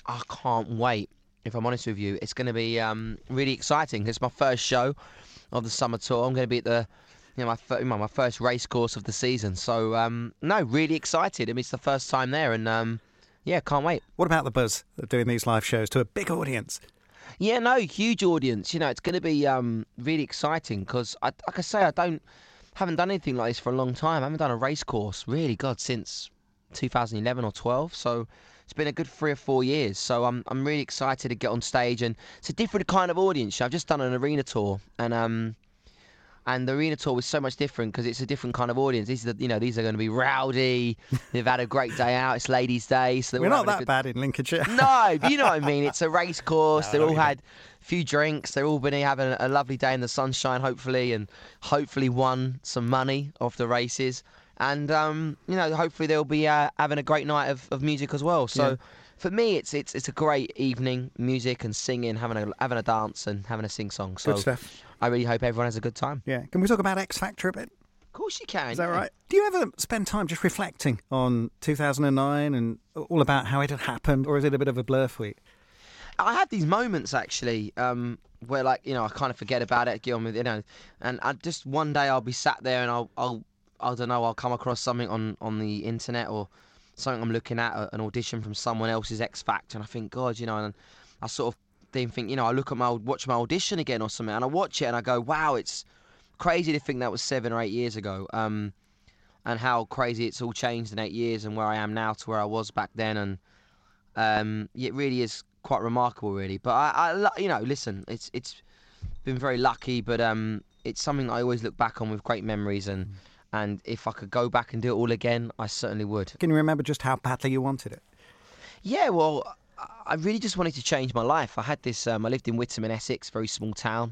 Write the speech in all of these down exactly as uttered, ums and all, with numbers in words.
I can't wait. If I'm honest with you, it's going to be um, really exciting. It's my first show of the summer tour. I'm going to be at the, you know, my fir- my first race course of the season. So um, no, really excited. I mean, it's the first time there, and um, yeah, can't wait. What about the buzz of doing these live shows to a big audience? Yeah, no, huge audience. You know, it's going to be um, really exciting because, I, like I say, I don't haven't done anything like this for a long time. I haven't done a race course, really, God, since two thousand eleven or twelve. So it's been a good three or four years. So I'm I'm really excited to get on stage, and it's a different kind of audience. I've just done an arena tour, and um. And the arena tour was so much different because it's a different kind of audience. These are, the, you know, these are going to be rowdy. They've had a great day out. It's ladies' day, so we're not that good... bad in Lincolnshire. No, but you know what I mean. It's a race course. No, They've all really had a few drinks. They're all been having a lovely day in the sunshine, hopefully, and hopefully won some money off the races. And um, you know, hopefully they'll be uh, having a great night of, of music as well. So. Yeah. For me, it's it's it's a great evening, music and singing, having a having a dance and having a sing song. So good stuff. I really hope everyone has a good time. Yeah. Can we talk about X Factor a bit? Of course you can. Is that yeah. right? Do you ever spend time just reflecting on two thousand nine and all about how it had happened, or is it a bit of a blur for you? I have these moments actually um, where, like, you know, I kind of forget about it, get on with it, you know, and I just one day I'll be sat there and I'll I'll I don't know I'll come across something on, on the internet or something I'm looking at, an audition from someone else's X Factor, and I think, God, you know, and I sort of then think, you know, I look at my watch my audition again or something, and I watch it and I go, wow, it's crazy to think that was seven or eight years ago, um, and how crazy it's all changed in eight years and where I am now to where I was back then, and um, it really is quite remarkable, really. But I, I, you know, listen, it's it's been very lucky, but um, it's something that I always look back on with great memories, and. Mm. And if I could go back and do it all again, I certainly would. Can you remember just how badly you wanted it? Yeah, well, I really just wanted to change my life. I had this, um, I lived in Witham in Essex, very small town,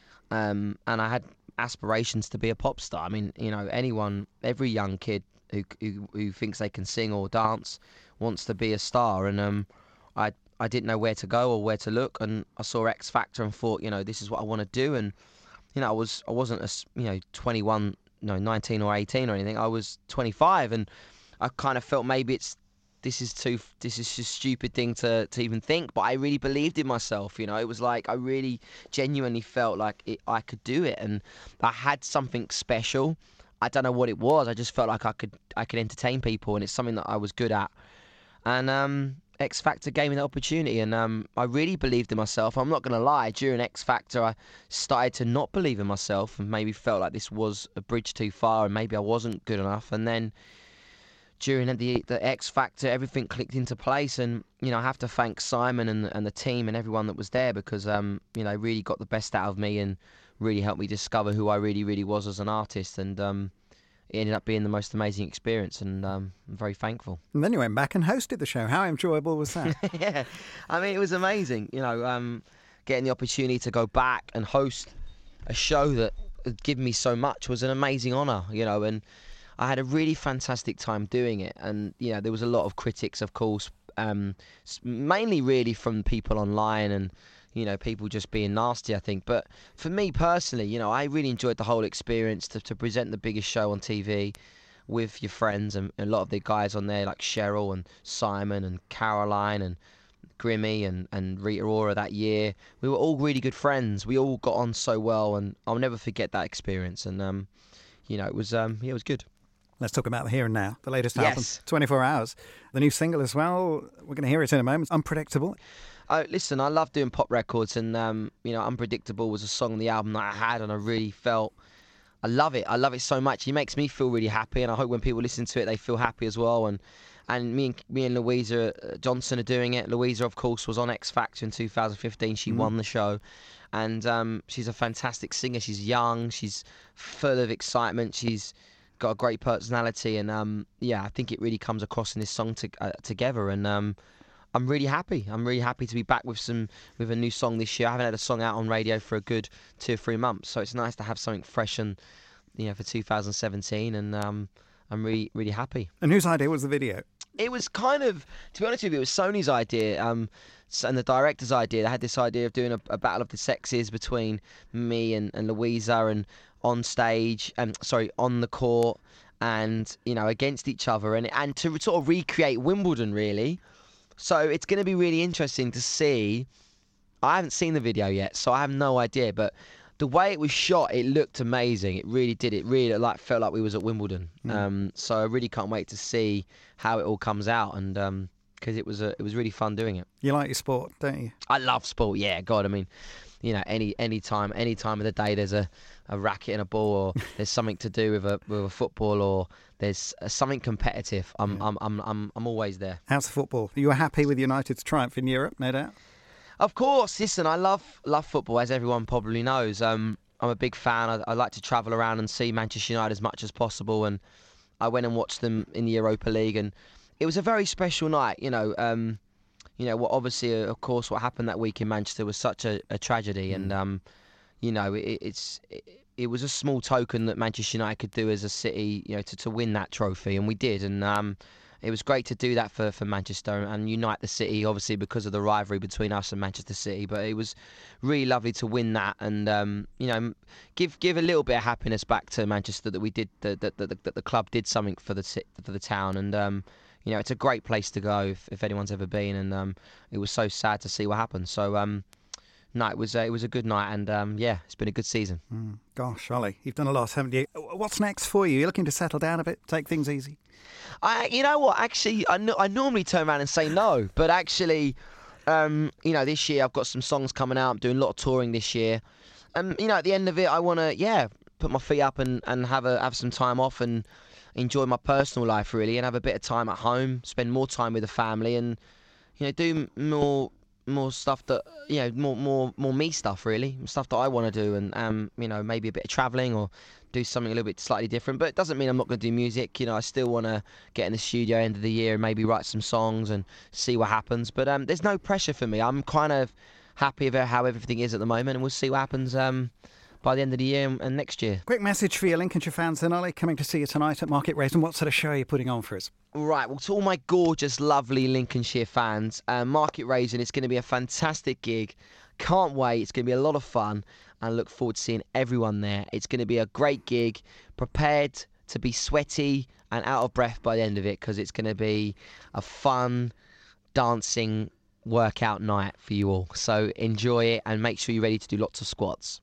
um, and I had aspirations to be a pop star. I mean, you know, anyone, every young kid who who, who thinks they can sing or dance wants to be a star. And um, I I didn't know where to go or where to look, and I saw X Factor and thought, you know, this is what I want to do. And you know, I was I wasn't a you know twenty-one. No, nineteen or eighteen or anything. I was twenty-five, and I kind of felt maybe it's this is too this is just a stupid thing to, to even think. But I really believed in myself. You know, it was like I really genuinely felt like it, I could do it, and I had something special. I don't know what it was. I just felt like I could I could entertain people, and it's something that I was good at. And um, X Factor gave me the opportunity, and um, I really believed in myself. I'm not going to lie, during X Factor I started to not believe in myself and maybe felt like this was a bridge too far and maybe I wasn't good enough. And then during the the X Factor, everything clicked into place, and you know, I have to thank Simon and, and the team and everyone that was there, because um, you know, really got the best out of me and really helped me discover who I really, really was as an artist. And um, it ended up being the most amazing experience, and um, I'm very thankful. And then you went back and hosted the show. How enjoyable was that? Yeah, I mean, it was amazing. You know, um, getting the opportunity to go back and host a show that had given me so much was an amazing honour. You know, and I had a really fantastic time doing it. And you know, there was a lot of critics, of course, um, mainly really from people online and, you know, people just being nasty, I think. But for me personally, you know, I really enjoyed the whole experience to, to present the biggest show on T V with your friends, and a lot of the guys on there like Cheryl and Simon and Caroline and Grimmy and, and Rita Ora that year. We were all really good friends. We all got on so well, and I'll never forget that experience. And, um, you know, it was um, yeah, it was good. Let's talk about the here and now, the latest yes. album, twenty-four hours. The new single as well, we're going to hear it in a moment, Unpredictable. Oh, listen, I love doing pop records, and um, you know, Unpredictable was a song on the album that I had, and I really felt, I love it. I love it so much. It makes me feel really happy, and I hope when people listen to it, they feel happy as well. And and me and me and Louisa Johnson are doing it. Louisa, of course, was on X Factor in two thousand fifteen. She mm. won the show, and um, she's a fantastic singer. She's young. She's full of excitement. She's got a great personality, and um, yeah, I think it really comes across in this song to, uh, together. And um, I'm really happy. I'm really happy to be back with some with a new song this year. I haven't had a song out on radio for a good two or three months, so it's nice to have something fresh and, you know, for two thousand seventeen. And um, I'm really really happy. And whose idea was the video? It was kind of, to be honest with you, it was Sony's idea, um, and the director's idea. They had this idea of doing a, a battle of the sexes between me and, and Louisa, and on stage, and sorry, on the court, and you know, against each other, and and to sort of recreate Wimbledon, really. So it's going to be really interesting to see. I haven't seen the video yet, so I have no idea. But the way it was shot, it looked amazing. It really did. It really like felt like we was at Wimbledon. Mm. Um, so I really can't wait to see how it all comes out, and um, because it was a, it was really fun doing it. You like your sport, don't you? I love sport. Yeah, God, I mean, you know, any any time, any time of the day, there's a, a racket and a ball, or there's something to do with a with a football, or there's something competitive. I'm yeah. I'm I'm I'm I'm always there. How's the football? You were happy with United's triumph in Europe, no doubt. Of course, listen, I love love football, as everyone probably knows. Um, I'm a big fan. I, I like to travel around and see Manchester United as much as possible, and I went and watched them in the Europa League, and it was a very special night. You know, um, you know, what obviously, of course, what happened that week in Manchester was such a, a tragedy, mm. and um, you know, it, it's it, it was a small token that Manchester United could do as a city, you know, to, to win that trophy, and we did, and um, it was great to do that for, for Manchester and unite the city, obviously because of the rivalry between us and Manchester City. But it was really lovely to win that, and um, you know, give give a little bit of happiness back to Manchester that we did that that the, the, the club did something for the for the town, and um, you know, it's a great place to go if, if anyone's ever been, and um, it was so sad to see what happened. So. Um, No, it was uh, it was a good night, and um, yeah, it's been a good season. Mm, gosh, Ollie, you've done a lot, haven't you? What's next for you? You're looking to settle down a bit, take things easy? I, you know what? Actually, I, no, I normally turn around and say no, but actually, um, you know, this year I've got some songs coming out. I'm doing a lot of touring this year, and you know, at the end of it, I want to, yeah, put my feet up and, and have a have some time off and enjoy my personal life really, and have a bit of time at home, spend more time with the family, and you know, do more. more stuff that, you know, more more more me stuff really, stuff that I want to do, and um you know, maybe a bit of travelling or do something a little bit slightly different. But it doesn't mean I'm not going to do music. You know, I still want to get in the studio end of the year and maybe write some songs and see what happens. But um there's no pressure for me. I'm kind of happy about how everything is at the moment, and we'll see what happens um by the end of the year and next year. Quick message for your Lincolnshire fans then, Ollie, coming to see you tonight at Market Rasen. What sort of show are you putting on for us? Right, well, to all my gorgeous, lovely Lincolnshire fans, uh, Market Rasen, it's going to be a fantastic gig. Can't wait. It's going to be a lot of fun, and I look forward to seeing everyone there. It's going to be a great gig. Prepared to be sweaty and out of breath by the end of it, because it's going to be a fun, dancing workout night for you all. So enjoy it, and make sure you're ready to do lots of squats.